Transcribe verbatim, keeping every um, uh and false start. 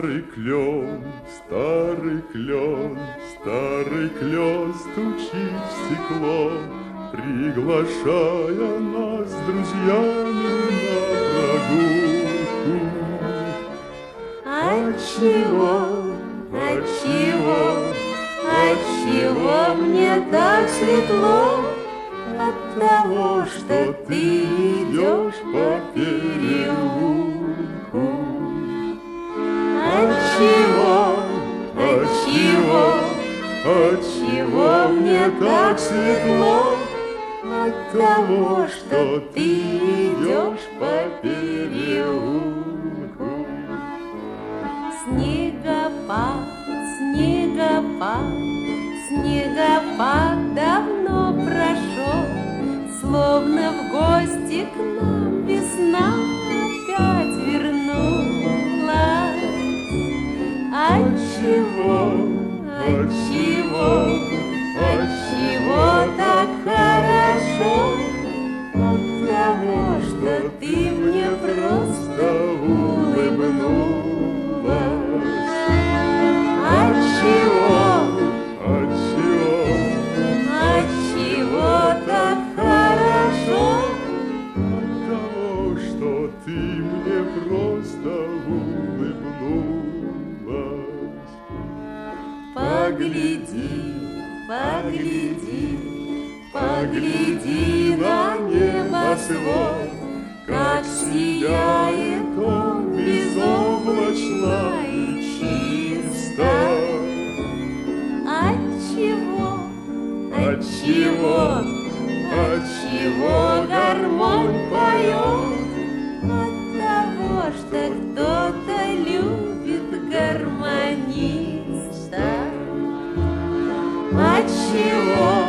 Старый клен, старый клен, старый клен стучит в стекло, приглашая нас с друзьями на прогулку. Отчего, отчего, отчего мне так светло? От того, что ты идешь по переулку. Отчего, отчего, отчего мне так светло? От того, что ты идешь по переулку. Снегопад, снегопад, снегопад давно прошел, словно в гости к нам весна опять вернулась. Отчего, отчего, отчего так хорошо? От того, что ты мне просто улыбнулась. Отчего, Отчего, отчего так хорошо? от того, что ты мне просто улыбнулась. Погляди, погляди, погляди на небосвод, как сияет он безоблачно и чисто. Отчего, отчего, отчего гармонь поет? От того, что кто-то любит гармониста. Отчего?